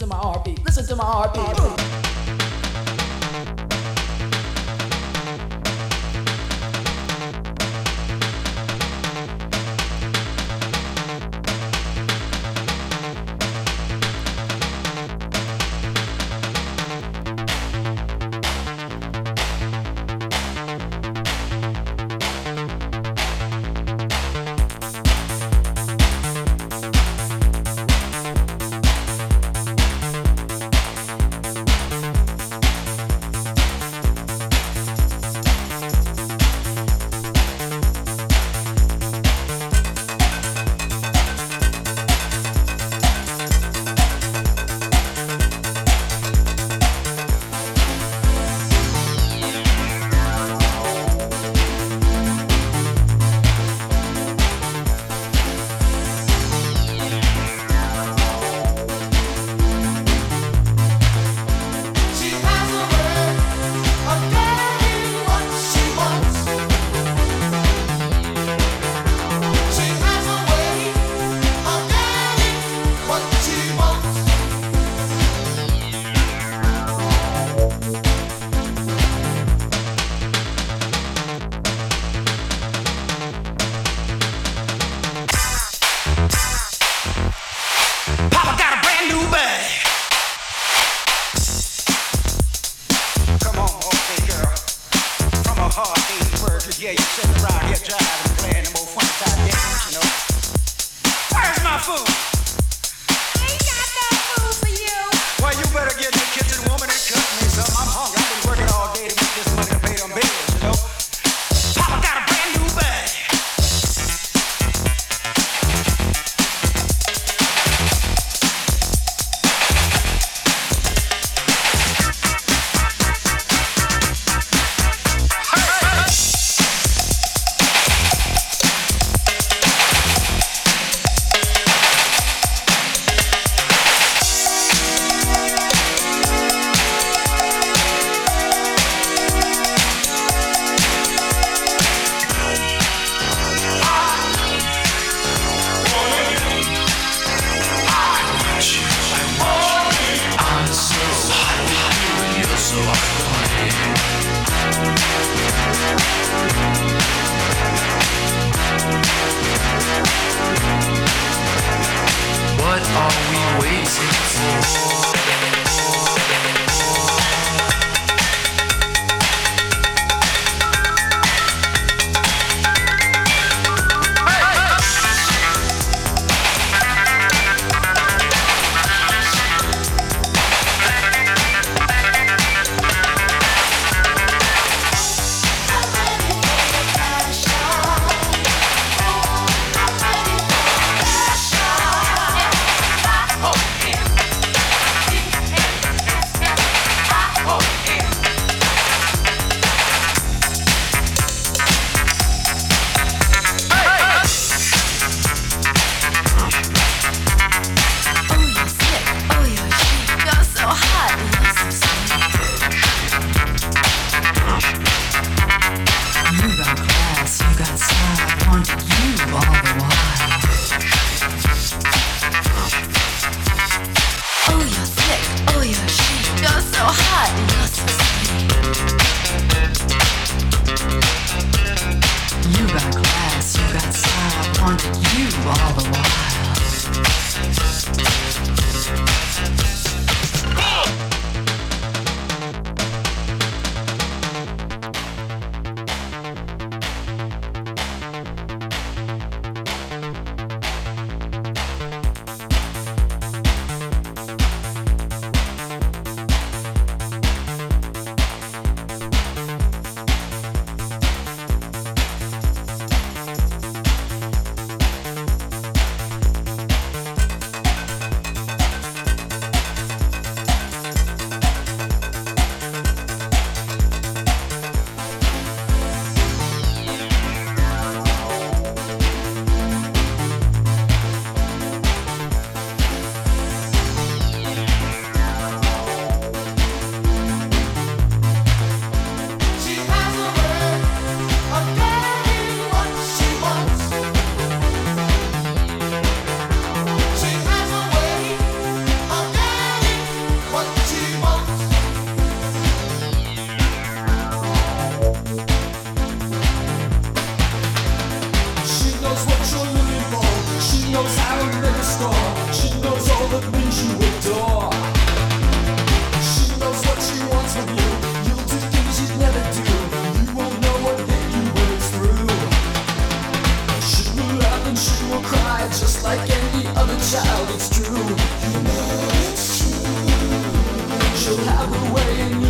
to my heartbeat. Listen to my heartbeat. knows how to make a score. She knows all the things you adore. She knows what she wants from you. You'll do things you'd never do. You won't know what hit you when it's through. She will laugh and she will cry, just like any other child. It's true. You know it's true. She'll have her way in